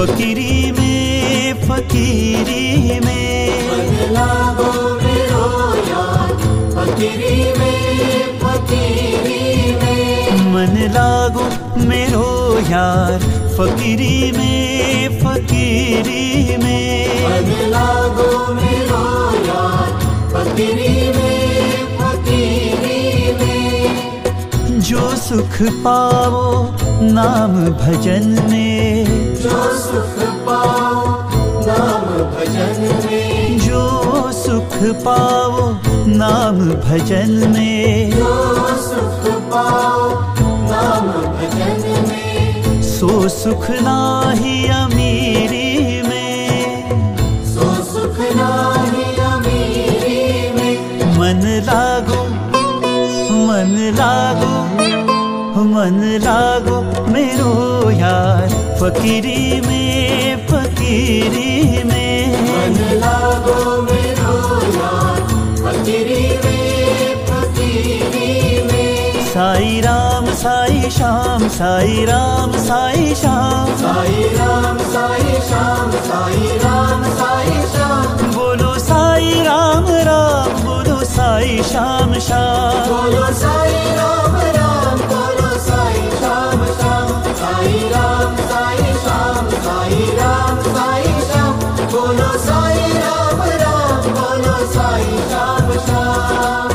फकीरी में फकीरी में मन लागो मेरो यार फकीरी में फकीरी में मन लागो मेरो यार फकीरी में फकीरी में मन लागो मेरो यार फकीरी में फकीरी में जो सुख पाओ नाम भजन में जो सुख पाओ नाम भजन में जो सुख पाओ नाम भजन में जो सुख पाओ नाम भजन में सो सुख नाही अमीरी में सो सुख नाही अमीरी में मन लागो मन लागो मन लागो मेरो यार फकीरी में फकीरी में मन लागो मेरो यार फकीरी में फकीरी में साई राम साई श्याम साई राम साई श्याम साई राम साई श्याम साई राम साई श्याम बोलो साई राम राम बोलो साई श्याम श्याम बोलो साई राम राम बोलो साई श्याम श्याम साई राम साई श्याम साई राम साई श्याम बोलो साई राम राम बोलो साई श्याम श्याम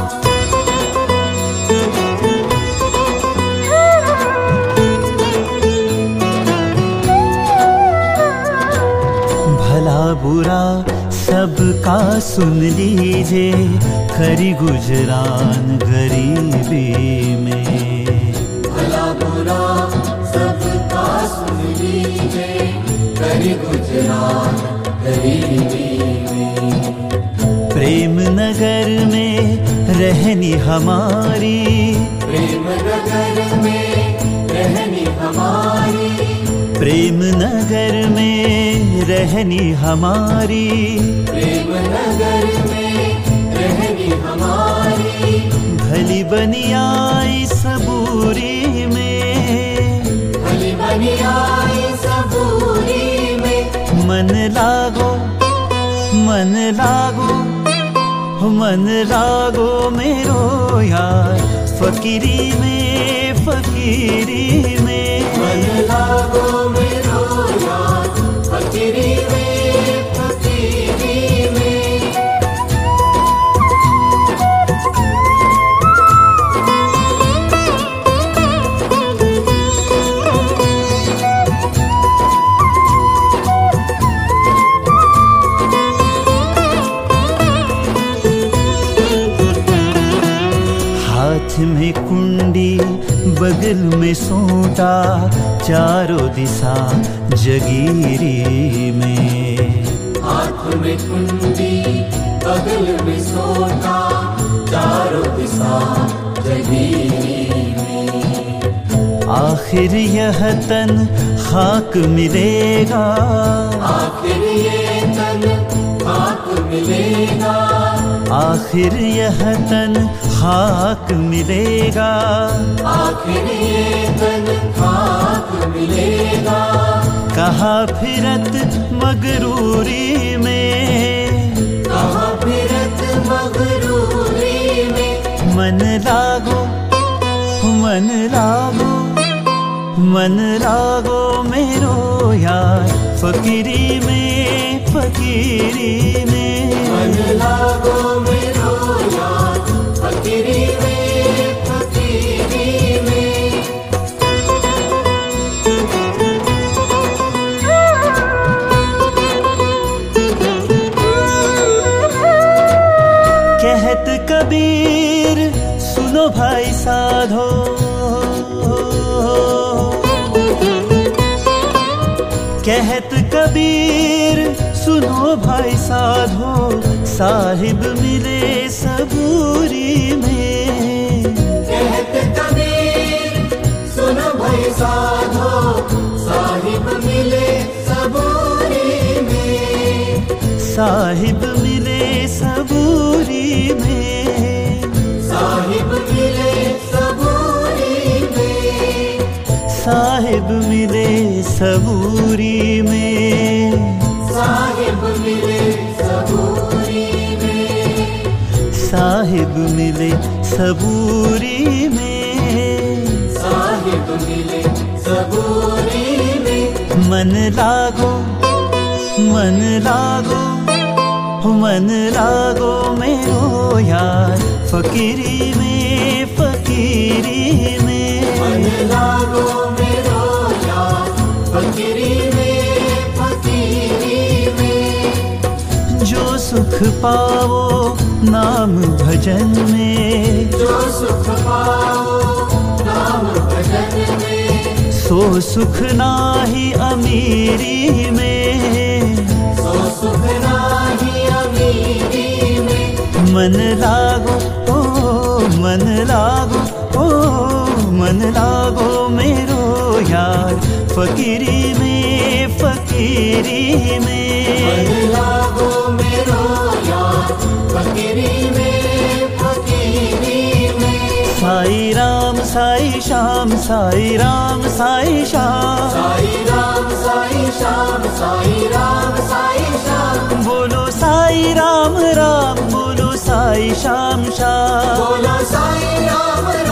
भला बुरा सबका सुन लीजिए खरी गुजरान गरीबी में भला बुरा सबका सुन लीजिए करी गुजरात गरीबी में प्रेम नगर में रहनी हमारी प्रेम नगर में रहनी हमारी प्रेम नगर में रहनी हमारी प्रेम नगर में रहनी हमारी भली बनियाई सबूरी में भली बनी आई सबूरी में मन लागो मन लागो मन लागो मेरो यार फकीरी में फकीरी में मन लागो मेरो यार फकीरी में फकीरी में हाथ में कुंडी बगल में सोटा चारों दिशा जगीरी में हाथ में कुंडी बगल में सोता चारों दिशा जगीरी में आखिर यह तन खाक मिलेगा आखिर ये तन खाक मिलेगा आखिर यह तन खाक मिलेगा आखिर ये तन खाक मिलेगा कहाँ फिरत मगरूरी में कहाँ फिरत मगरूरी में मन लागो मन लागो मन लागो मेरो यार फकीरी में फकीरी में मन लागो मेरो यार फकीरी में फकीरी में कहत कबीर सुनो भाई साधो कहत कबीर सुनो भाई साधो साहिब मिले सबूरी में कहत कबीर सुनो भाई साधो साहिब मिले सबूरी में साहिब मिले सबूरी में साहिब मिले सबूरी में साहिब मिले सबूरी में साहिब मिले सबूरी में, साहिब मिले सबूरी में। मन लागो मन लागो मन लागो मेरो यार फकीरी में, फकीरी में। मन लागो मेरो यार फकीरी में, फकीरी में। जो सुख पाओ नाम भजन में, जो सुख पाओ नाम भजन में। सो सुख नाही अमीरी में, सो सुख नाही अमीरी में। मन लागो ओ मन लागो ओ मन लागो मेरो यार फकीरी में, फकीरी में। मन लागो मेरो यार फकीरी में, फकीरी में। साई राम साई श्याम, साई राम साई श्याम। साई राम साई श्याम, साई राम साई श्याम। बोलो साई राम राम, बोलो साई श्याम श्याम। बोलो साई राम राम।